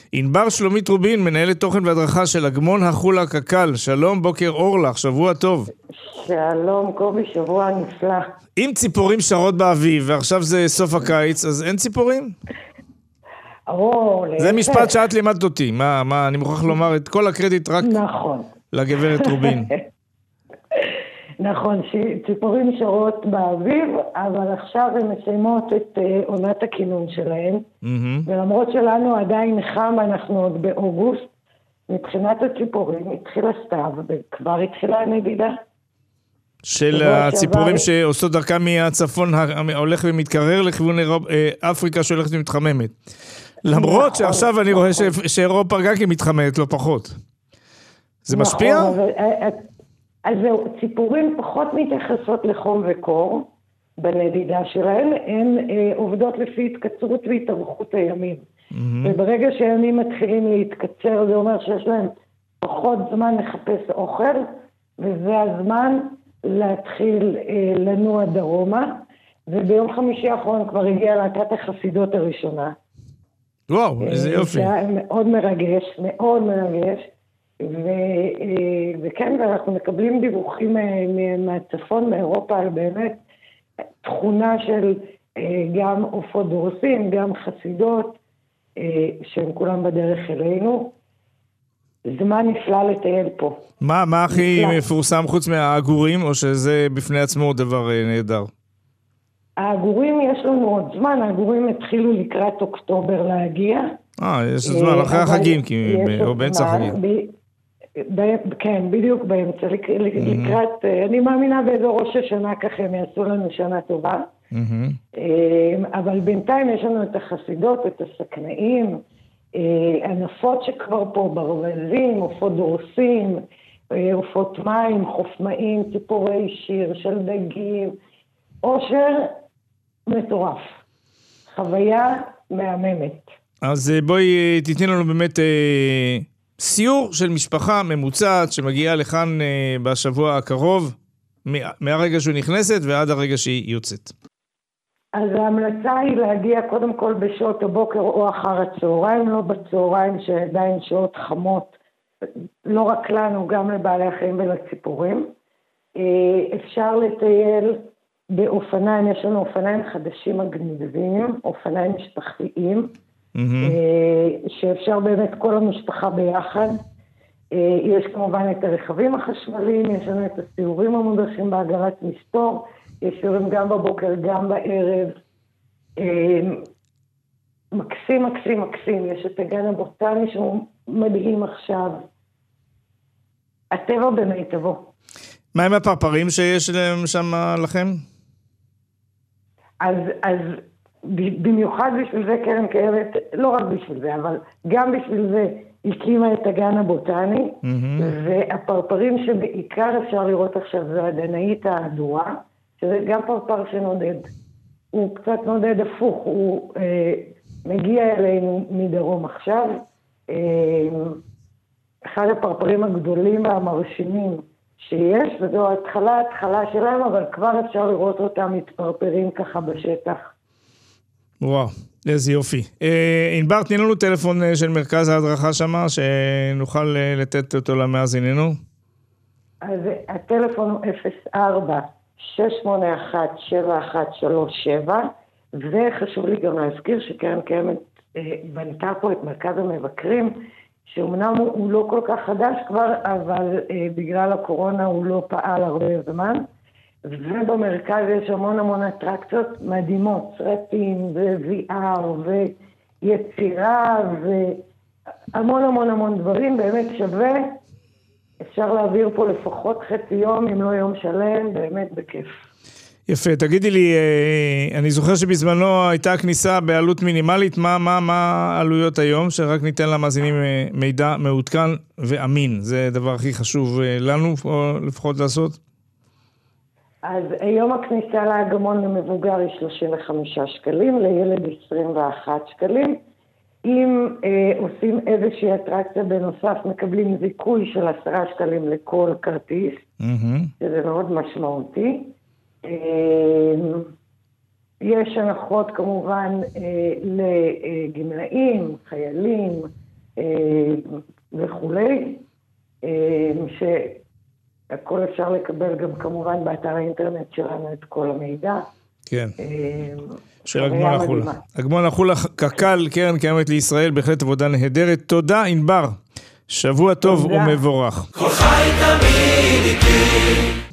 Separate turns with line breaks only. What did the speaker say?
ענבר שלומית רובין, מנהלת תוכן והדרכה של אגמון החולה קק"ל. שלום, בוקר אור לך, שבוע טוב.
שלום, קובי, שבוע נפלא.
אם ציפורים שרות באביב, ועכשיו זה סוף הקיץ, אז אין ציפורים? זה משפט שאת לימדת אותי. מה, אני מוכרח לומר את כל הקרדיט רק
נכון.
לגברת רובין.
נכון, ציפורים שרות באביב, אבל עכשיו הן מסיימות את עונת הכינון שלהן, ולמרות שלנו עדיין חם, אנחנו עוד באוגוסט, מבחינת הציפורים התחיל הסתיו, וכבר התחילה הנדידה.
של הציפורים שעושות דרכם מהצפון, הולך ומתקרר לכיוון אפריקה שהולכת ומתחממת. למרות שעכשיו אני רואה שאירופה גם היא מתחממת, לא פחות. זה משפיע?
אז זהו, ציפורים פחות מתייחסות לחום וקור בנדידה שלהן, הן עובדות לפי התקצרות והתארכות הימים. וברגע שהימים מתחילים להתקצר, זה אומר שיש להם פחות זמן לחפש אוכל, וזה הזמן להתחיל לנוע דרומה, וביום חמישי האחרון כבר הגיעה להקת החסידות הראשונה.
וואו, איזה יופי.
זה היה מאוד מרגש, מאוד מרגש. וכן, ואנחנו מקבלים דיווחים מהצפון, מאירופה, על באמת תכונה של גם עופות דורסים, גם חסידות, שהם כולם בדרך אלינו. זמן נפלא לטייל פה.
מה הכי מפורסם חוץ מהאגורים, או שזה בפני עצמו דבר נהדר?
האגורים יש לנו עוד זמן, האגורים התחילו לקראת אוקטובר להגיע.
יש זמן, אחרי החגים, או באמצע החגים.
כן, בדיוק באמצע, לקראת, אני מאמינה באזור ראש השנה ככה הם יעשו לנו שנה טובה, אבל בינתיים יש לנו את החסידות, את הסכנאים, ענפות שכבר פה, ברווזים, עופות דורסים, עופות מים, חופמאים, ציפורי שיר של דגים, עושר מטורף, חוויה מהממת.
אז בואי תתני לנו באמת סיור של משפחה ממוצעת שמגיעה לכאן בשבוע הקרוב, מהרגע שהוא נכנסת ועד הרגע שהיא יוצאת.
אז ההמלצה היא להגיע קודם כל בשעות הבוקר או אחר הצהריים, לא בצהריים שעדיין שעות חמות, לא רק לנו, גם לבעלי החיים ולציפורים. אפשר לטייל באופניים, יש לנו אופניים חדשים מגניבים, אופניים משפחתיים, שאפשר באמת כל המשפחה ביחד. יש כמובן את הרכבים החשמליים, יש לנו את הסיורים המודרכים בעגלת מסתור, יש סיורים גם בבוקר, גם בערב. מקסים, מקסים, מקסים. יש את הגן הבוטני שהוא מדהים עכשיו. הטבע במיטבו.
מה עם הפרפרים שיש להם שם לכם?
אז במיוחד בשביל זה קרן קיימת, לא רק בשביל זה, אבל גם בשביל זה הקימה את הגן הבוטני, והפרפרים שבעיקר אפשר לראות עכשיו זה הדנאית האדורה, שזה גם פרפר שנודד. הוא קצת נודד הפוך, הוא מגיע אלינו מדרום עכשיו. אחד הפרפרים הגדולים והמרשימים שיש, וזו ההתחלה שלהם, אבל כבר אפשר לראות אותם מתפרפרים ככה בשטח.
וואו, איזה יופי. ענבר, תני לנו טלפון של מרכז ההדרכה שמה, שנוכל לתת אותו למאזיננו.
אז הטלפון הוא 04-681-7137, וחשוב לי גם להזכיר שקרן קיימת בנתה פה את מרכז המבקרים, שאומנם הוא לא כל כך חדש כבר, אבל בגלל הקורונה הוא לא פעל הרבה זמן, ובמרכז יש המון אטרקציות מדהימות, סרטים ו-VR ויצירה והמון דברים, באמת שווה. אפשר להעביר פה לפחות חצי יום, אם לא יום שלם, באמת בכיף.
יפה, תגידי לי, אני זוכר שבזמנו הייתה כניסה בעלות מינימלית, מה העלויות היום, שרק ניתן למאזינים מידע מעודכן ואמין, זה הדבר הכי חשוב לנו לפחות לעשות?
אז היום הכניסה לאגמון למבוגר היא 35 שקלים, לילד 21 שקלים. אם עושים איזושהי אטרקציה בנוסף, מקבלים זיכוי של 10 שקלים לכל כרטיס, שזה מאוד משמעותי. יש הנחות כמובן לגמלאים, חיילים, וכולי, שהכל אפשר לקבל גם כמובן באתר האינטרנט שלנו את כל המידע.
כן. של אגמון החולה. אגמון החולה קק"ל, קרן קיימת לישראל, בהחלט עבודה נהדרת. תודה ענבר. שבוע טוב ומבורך. כל חי תמיד איתי.